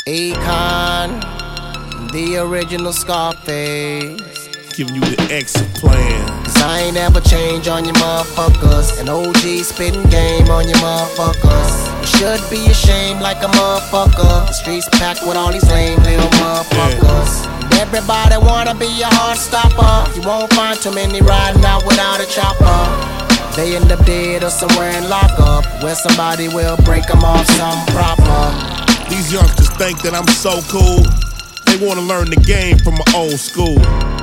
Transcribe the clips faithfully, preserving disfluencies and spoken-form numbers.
Akon, the original Scarface. Giving you the exit plan. Cause I ain't ever change on you motherfuckers. An O G spitting game on you motherfuckers. You should be ashamed like a motherfucker. The streets packed with all these lame little motherfuckers. Yeah. And everybody wanna be a heart stopper. You won't find too many riding out without a chopper. They end up dead or somewhere in lockup, where somebody will break them off some proper. These youngsters think that I'm so cool. They wanna learn the game from my old school.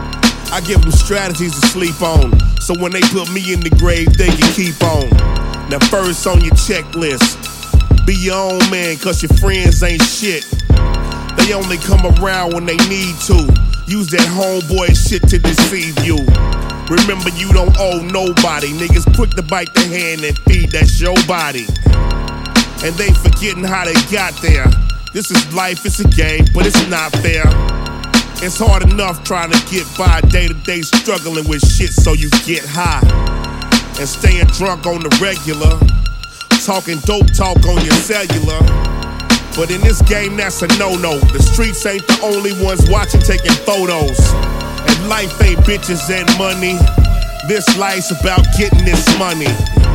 I give them strategies to sleep on, so when they put me in the grave, they can keep on. Now first on your checklist, be your own man, cause your friends ain't shit. They only come around when they need to. Use that homeboy shit to deceive you. Remember, you don't owe nobody. Niggas quick to bite the hand and feed, that's your body. And they forgetting how they got there. This is life, it's a game, but it's not fair. It's hard enough trying to get by, day to day struggling with shit so you get high. And staying drunk on the regular, talking dope talk on your cellular. But in this game, that's a no-no. The streets ain't the only ones watching, taking photos. And life ain't bitches and money. This life's about getting this money.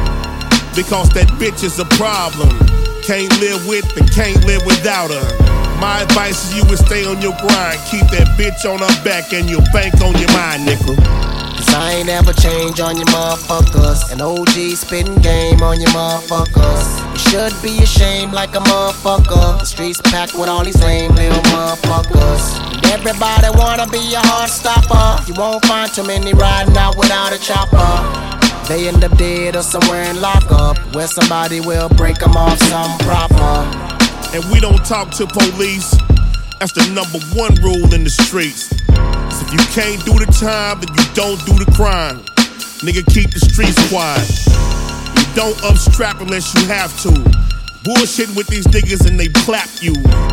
Because that bitch is a problem. Can't live with and can't live without her. My advice is you would stay on your grind. Keep that bitch on her back and you'll bank on your mind, nigga. Cause I ain't ever change on you motherfuckers. An O G spitting game on you motherfuckers. You should be ashamed like a motherfucker. The streets packed with all these lame little motherfuckers. And everybody wanna be a heart stopper. You won't find too many riding out without a chopper. They end up dead or somewhere in lockup, where somebody will break them off some proper. And we don't talk to police. That's the number one rule in the streets. So if you can't do the time, then you don't do the crime. Nigga, keep the streets quiet. You don't upstrap unless you have to. Bullshitting with these niggas and they clap you.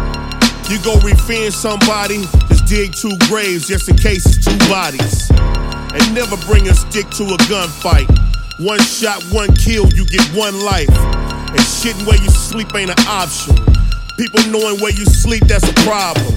You go revenge somebody, just dig two graves just in case it's two bodies. And never bring a stick to a gunfight. One shot, one kill, you get one life. And shitting where you sleep ain't an option. People knowing where you sleep, that's a problem.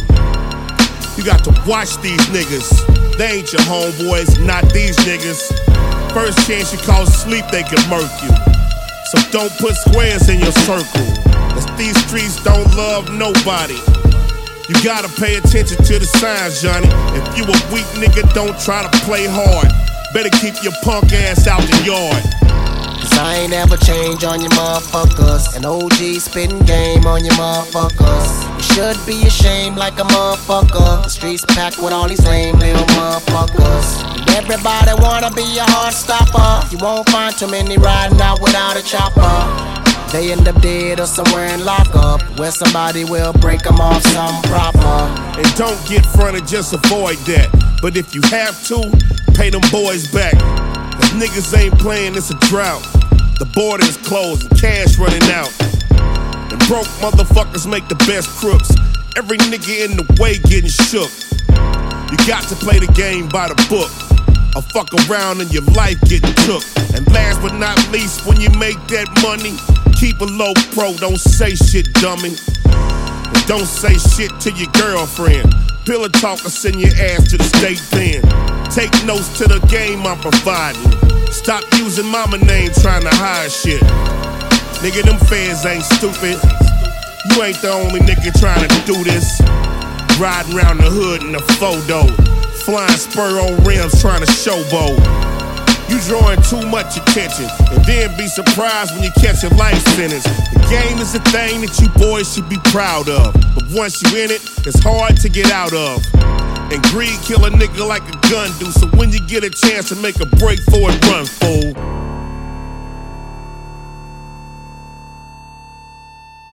You got to watch these niggas. They ain't your homeboys, not these niggas. First chance you call sleep, they can murk you. So don't put squares in your circle. Cause these streets don't love nobody. You gotta pay attention to the signs, Johnny. If you a weak nigga, don't try to play hard. Better keep your punk ass out the yard. Cause I ain't ever change on you motherfuckers. An O G spitting game on you motherfuckers. You should be ashamed like a motherfucker. The streets packed with all these lame little motherfuckers. And everybody wanna be a heart stopper. You won't find too many riding out without a chopper. They end up dead or somewhere in lockup, where somebody will break them off some proper. And don't get fronted, just avoid that. But if you have to, pay them boys back. Cause niggas ain't playing, it's a drought. The border is closed and cash running out. And broke motherfuckers make the best crooks. Every nigga in the way getting shook. You got to play the game by the book, or fuck around and your life getting took. And last but not least, when you make that money, keep a low pro, don't say shit, dummy. And don't say shit to your girlfriend. Pillow talk or send your ass to the state pen. Take notes to the game I'm providing. Stop using mama name trying to hide shit. Nigga, them fans ain't stupid. You ain't the only nigga trying to do this. Riding around the hood in a photo, flying spur on rims trying to showboat. You drawing too much attention, and then be surprised when you catch a life sentence. The game is a thing that you boys should be proud of, but once you in it, it's hard to get out of. And greed kill a nigga like a gun do, so when you get a chance to make a break for it, run, fool.